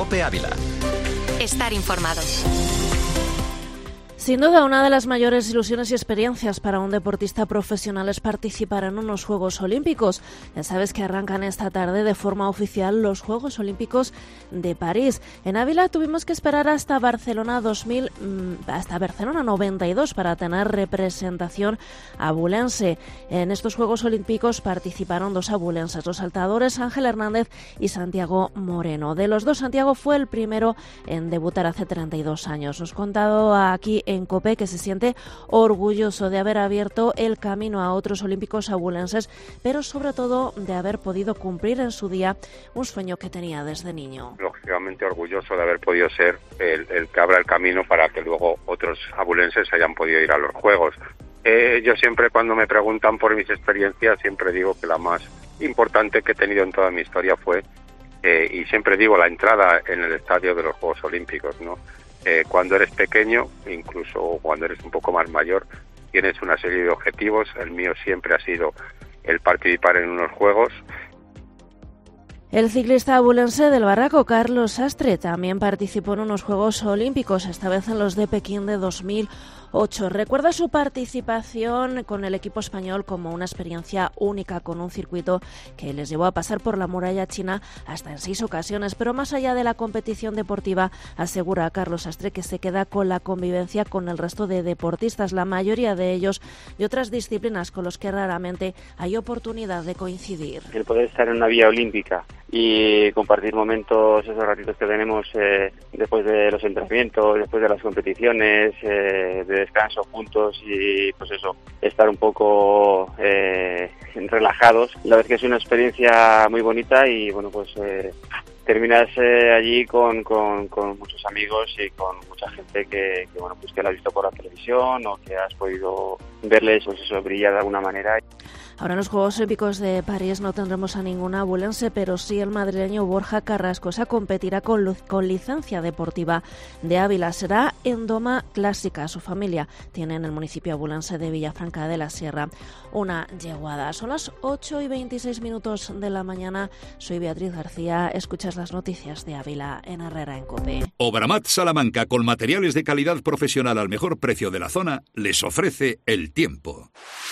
COPE Ávila. Estar informado. Sin duda, una de las mayores ilusiones y experiencias para un deportista profesional es participar en unos Juegos Olímpicos. Ya sabes que arrancan esta tarde de forma oficial los Juegos Olímpicos de París. En Ávila tuvimos que esperar hasta Barcelona 92 para tener representación abulense. En estos Juegos Olímpicos participaron dos abulenses, los saltadores Ángel Hernández y Santiago Moreno. De los dos, Santiago fue el primero en debutar hace 32 años. Nos ha contado aquí en COPE que se siente orgulloso de haber abierto el camino a otros olímpicos abulenses, pero sobre todo de haber podido cumplir en su día un sueño que tenía desde niño. Lógicamente orgulloso de haber podido ser el que abra el camino para que luego otros abulenses hayan podido ir a los Juegos. Yo siempre, cuando me preguntan por mis experiencias, siempre digo que la más importante que he tenido en toda mi historia fue, y siempre digo, la entrada en el estadio de los Juegos Olímpicos, ¿no? Cuando eres pequeño, incluso cuando eres un poco más mayor, tienes una serie de objetivos. El mío siempre ha sido el participar en unos Juegos. El ciclista abulense del Barraco, Carlos Sastre, también participó en unos Juegos Olímpicos, esta vez en los de Pekín de 2008. Recuerda su participación con el equipo español como una experiencia única, con un circuito que les llevó a pasar por la muralla china hasta en 6 ocasiones. Pero más allá de la competición deportiva, asegura a Carlos Sastre que se queda con la convivencia con el resto de deportistas, la mayoría de ellos de otras disciplinas con los que raramente hay oportunidad de coincidir. El poder estar en una vía olímpica y compartir momentos, esos ratitos que tenemos después de los entrenamientos, después de las competiciones, de descanso juntos y pues eso, estar un poco relajados. La verdad es que es una experiencia muy bonita y bueno, pues terminas allí con muchos amigos y con mucha gente que bueno, pues que la has visto por la televisión o que has podido verles pues eso, brillar de alguna manera. Ahora en los Juegos Olímpicos de París no tendremos a ninguna abulense, pero sí el madrileño Borja Carrascosa competirá con licencia deportiva de Ávila. Será en doma clásica. Su familia tiene en el municipio abulense de Villafranca de la Sierra una yeguada. Son las 8:26 de la mañana. Soy Beatriz García. Escuchas las noticias de Ávila en Herrera en COPE. Obramat Salamanca, con materiales de calidad profesional al mejor precio de la zona, les ofrece el tiempo.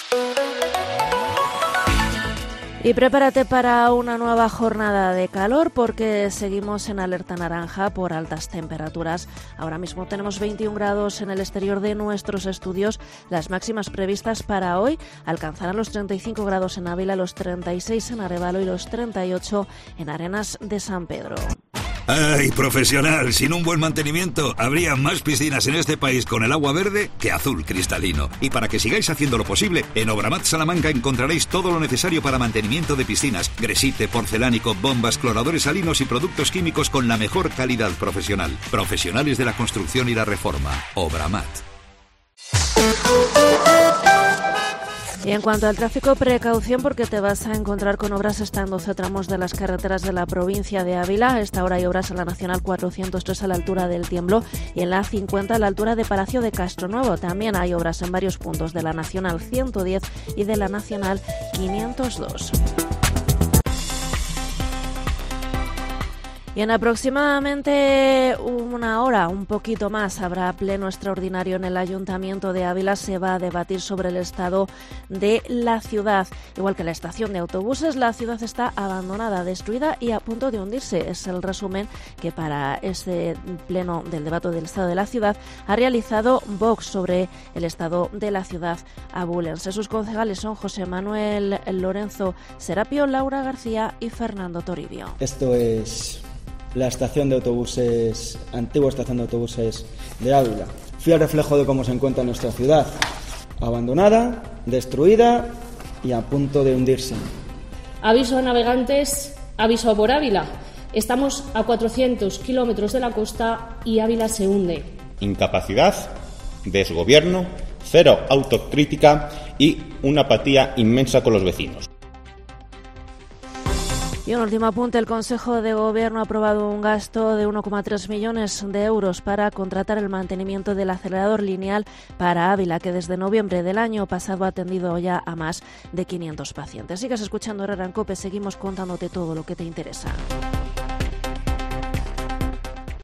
Y prepárate para una nueva jornada de calor porque seguimos en alerta naranja por altas temperaturas. Ahora mismo tenemos 21 grados en el exterior de nuestros estudios. Las máximas previstas para hoy alcanzarán los 35 grados en Ávila, los 36 en Arévalo y los 38 en Arenas de San Pedro. ¡Ay, profesional! Sin un buen mantenimiento, habría más piscinas en este país con el agua verde que azul cristalino. Y para que sigáis haciendo lo posible, en Obramat Salamanca encontraréis todo lo necesario para mantenimiento de piscinas: gresite, porcelánico, bombas, cloradores salinos y productos químicos con la mejor calidad profesional. Profesionales de la construcción y la reforma. Obramat. Y en cuanto al tráfico, precaución porque te vas a encontrar con obras hasta en 12 tramos de las carreteras de la provincia de Ávila. A esta hora hay obras en la Nacional 403 a la altura del Tiemblo y en la A50 a la altura de Palacio de Castronuevo. También hay obras en varios puntos de la Nacional 110 y de la Nacional 502. Y en aproximadamente una hora, un poquito más, habrá pleno extraordinario en el Ayuntamiento de Ávila. Se va a debatir sobre el estado de la ciudad. Igual que la estación de autobuses, la ciudad está abandonada, destruida y a punto de hundirse. Es el resumen que para este pleno del debate del estado de la ciudad ha realizado Vox sobre el estado de la ciudad abulense. Sus concejales son José Manuel Lorenzo Serapio, Laura García y Fernando Toribio. Esto es la estación de autobuses, antigua estación de autobuses de Ávila. Fiel reflejo de cómo se encuentra nuestra ciudad: abandonada, destruida y a punto de hundirse. Aviso a navegantes, aviso por Ávila. Estamos a 400 kilómetros de la costa y Ávila se hunde. Incapacidad, desgobierno, cero autocrítica y una apatía inmensa con los vecinos. Y un último apunte: el Consejo de Gobierno ha aprobado un gasto de 1,3 millones de euros para contratar el mantenimiento del acelerador lineal para Ávila, que desde noviembre del año pasado ha atendido ya a más de 500 pacientes. Sigas escuchando Herrera en COPE, seguimos contándote todo lo que te interesa.